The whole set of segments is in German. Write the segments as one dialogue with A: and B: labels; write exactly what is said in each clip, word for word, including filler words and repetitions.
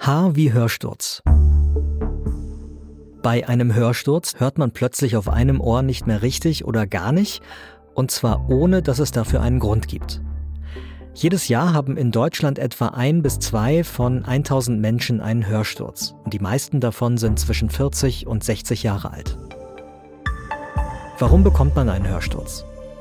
A: H wie Hörsturz. Bei einem Hörsturz hört man plötzlich auf einem Ohr nicht mehr richtig oder gar nicht, und zwar ohne, dass es dafür einen Grund gibt. Jedes Jahr haben in Deutschland etwa ein bis zwei von tausend Menschen einen Hörsturz und die meisten davon sind zwischen vierzig und sechzig Jahre alt. Warum bekommt man einen Hörsturz?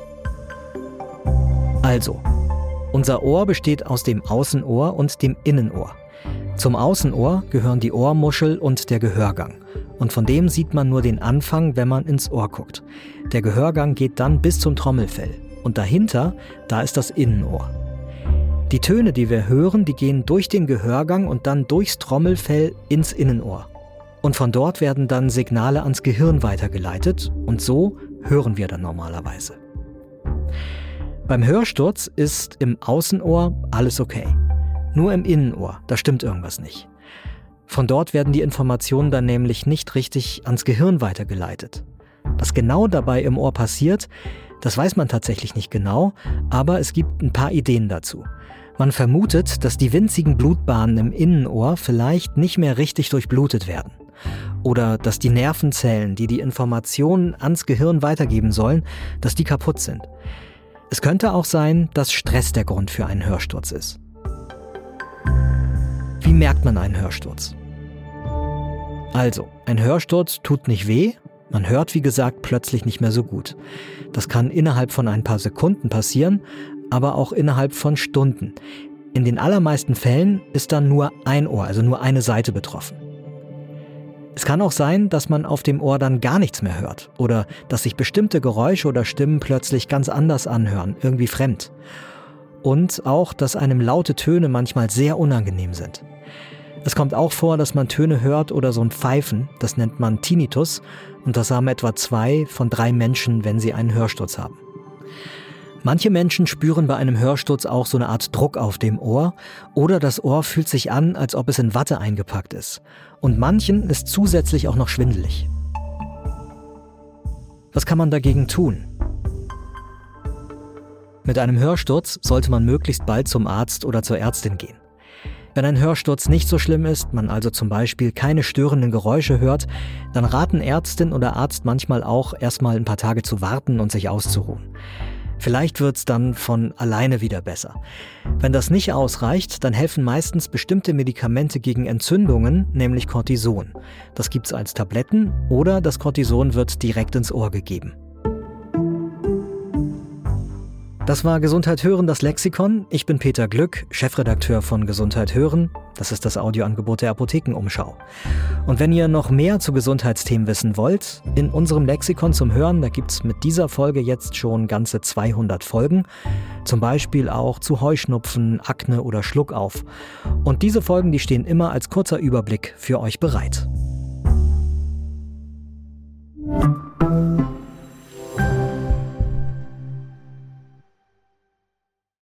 A: Also, unser Ohr besteht aus dem Außenohr und dem Innenohr. Zum Außenohr gehören die Ohrmuschel und der Gehörgang. Und von dem sieht man nur den Anfang, wenn man ins Ohr guckt. Der Gehörgang geht dann bis zum Trommelfell. Und dahinter, da ist das Innenohr. Die Töne, die wir hören, die gehen durch den Gehörgang und dann durchs Trommelfell ins Innenohr. Und von dort werden dann Signale ans Gehirn weitergeleitet. Und so hören wir dann normalerweise. Beim Hörsturz ist im Außenohr alles okay. Nur im Innenohr, da stimmt irgendwas nicht. Von dort werden die Informationen dann nämlich nicht richtig ans Gehirn weitergeleitet. Was genau dabei im Ohr passiert, das weiß man tatsächlich nicht genau, aber es gibt ein paar Ideen dazu. Man vermutet, dass die winzigen Blutbahnen im Innenohr vielleicht nicht mehr richtig durchblutet werden. Oder dass die Nervenzellen, die die Informationen ans Gehirn weitergeben sollen, dass die kaputt sind. Es könnte auch sein, dass Stress der Grund für einen Hörsturz ist. Wie merkt man einen Hörsturz? Also, ein Hörsturz tut nicht weh, man hört wie gesagt plötzlich nicht mehr so gut. Das kann innerhalb von ein paar Sekunden passieren, aber auch innerhalb von Stunden. In den allermeisten Fällen ist dann nur ein Ohr, also nur eine Seite betroffen. Es kann auch sein, dass man auf dem Ohr dann gar nichts mehr hört oder dass sich bestimmte Geräusche oder Stimmen plötzlich ganz anders anhören, irgendwie fremd. Und auch, dass einem laute Töne manchmal sehr unangenehm sind. Es kommt auch vor, dass man Töne hört oder so ein Pfeifen, das nennt man Tinnitus, und das haben etwa zwei von drei Menschen, wenn sie einen Hörsturz haben. Manche Menschen spüren bei einem Hörsturz auch so eine Art Druck auf dem Ohr oder das Ohr fühlt sich an, als ob es in Watte eingepackt ist. Und manchen ist zusätzlich auch noch schwindelig. Was kann man dagegen tun? Mit einem Hörsturz sollte man möglichst bald zum Arzt oder zur Ärztin gehen. Wenn ein Hörsturz nicht so schlimm ist, man also zum Beispiel keine störenden Geräusche hört, dann raten Ärztin oder Arzt manchmal auch, erstmal ein paar Tage zu warten und sich auszuruhen. Vielleicht wird's dann von alleine wieder besser. Wenn das nicht ausreicht, dann helfen meistens bestimmte Medikamente gegen Entzündungen, nämlich Cortison. Das gibt's als Tabletten oder das Cortison wird direkt ins Ohr gegeben. Das war Gesundheit hören, das Lexikon. Ich bin Peter Glück, Chefredakteur von Gesundheit hören. Das ist das Audioangebot der Apothekenumschau. Und wenn ihr noch mehr zu Gesundheitsthemen wissen wollt, in unserem Lexikon zum Hören, da gibt's mit dieser Folge jetzt schon ganze zweihundert Folgen. Zum Beispiel auch zu Heuschnupfen, Akne oder Schluckauf. Und diese Folgen, die stehen immer als kurzer Überblick für euch bereit.